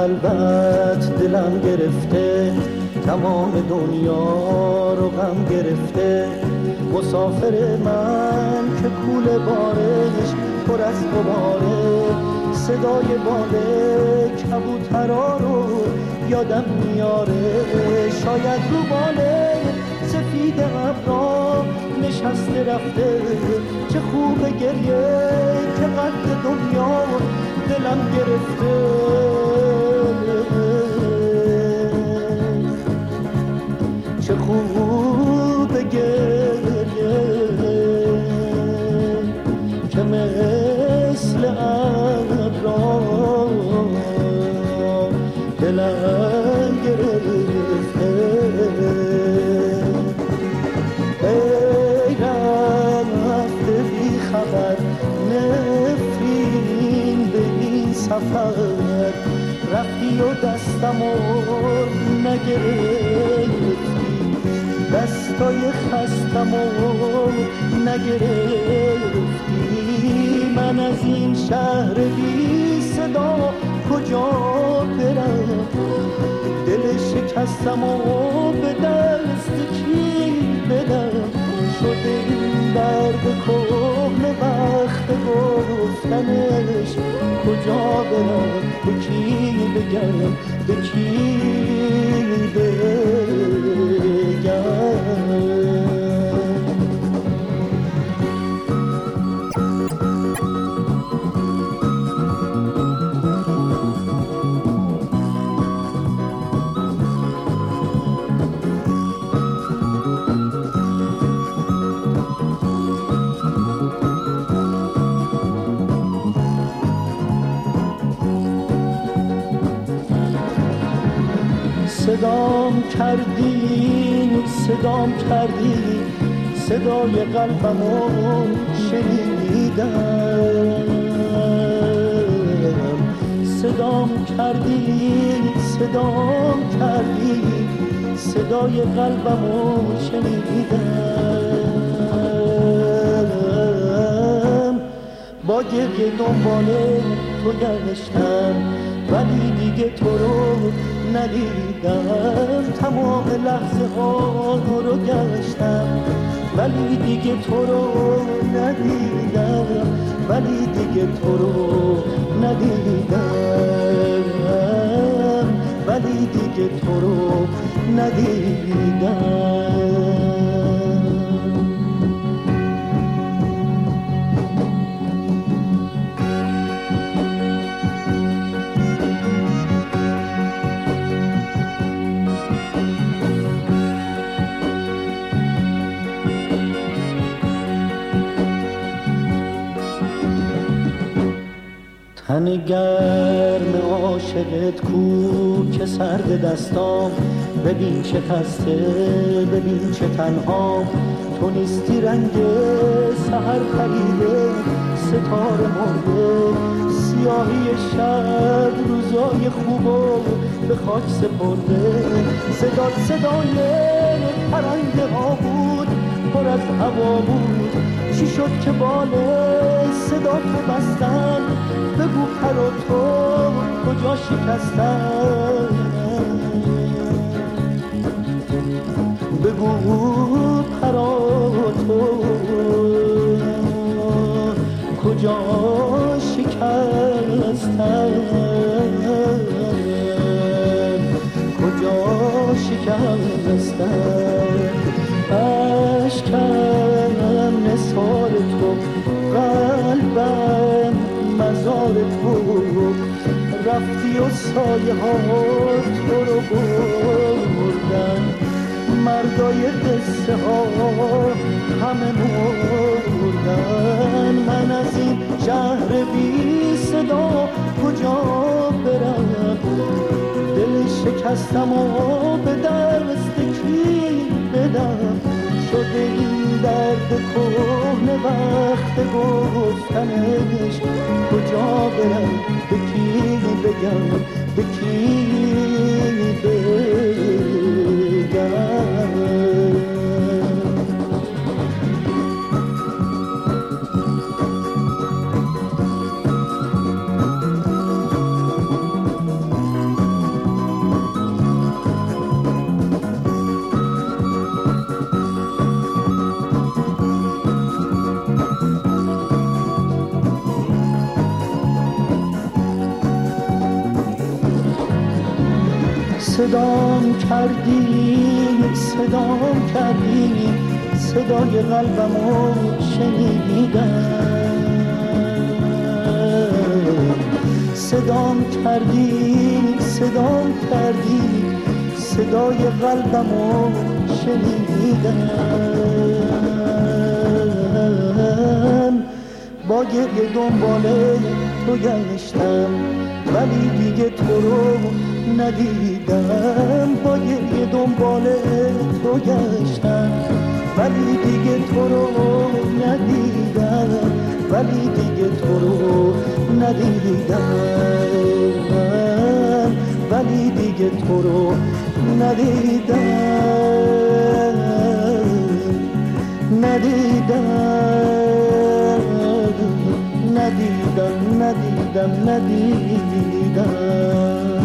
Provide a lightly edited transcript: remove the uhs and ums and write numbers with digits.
قلبت دلم گرفته، تمام دنیا رو غم گرفته. مسافر من که کوله بارش پر از غباره، صدای باله کبوترا رو یادم میاره. شاید رو باله سفید ابرا نشسته رفته، چه خوب گریه که قد دنیا دلم گرفته. چه خوب گریه که مثل ابرا دلم گرفته. ای رفته بی خبر نفرین به این سفر، رفتی و دستمو نگرفتی، دستای خستمو نگرفتی. من از این شهر بی صدا کجا برم؟ دل شکستمو به دست کی بدم؟ شده این درد کهنه وقت گفتنش، کجا برم؟ به کی بگم؟ به کی بگم؟ صدام کردی، صدام کردی، صدای قلبمو شنیدم. صدام کردی، صدام کردی، صدای قلبمو شنیدم. با گریه دنبال تو گشتم ولی دیگه تو رو ندیدم. تمام لحظه ها رو گشتم ولی دیگه تو رو ندیدم، ولی دیگه تو رو ندیدم، ولی دیگه تو رو ندیدم. تن گرم عاشقت کو که سرد دستام، ببین چه خسته، ببین چه تنها. تو نیستی رنگ سحر پریده، ستاره مرده، سیاهی شب روزای خوبو به خاک سپرده. صدات صدای پرنده ها بود، پر از هوا بود. چی شد که باله صدا تو بستن؟ بگو پر و تو کجا شکستن؟ بگو پر و تو کجا شکستن؟ کجا شکستن؟ اشکم نثار تو، قلبم مزار تو. رفتی و سایه ها تو رو بردن، مردای قصه ها همه مردن. من از این شهر بی صدا کجا برم؟ دل شکستم و به دست کی بدم؟ شده این درد کهنه وقت گفتنش، کجا برم؟ به کی بگم؟ به کی بگم؟ صدام کردی صدای قلبمو شنیدم صدام کردی صدای قلبمو شنیدم با گریه دنباله تو گشتم ولی دیگه تو رو ندیدم با گریه دنباله تو گشتم ولی دیگه تو رو ندیدم ولی دیگه تو رو ندیدم ولی دیگه تو رو ندیدم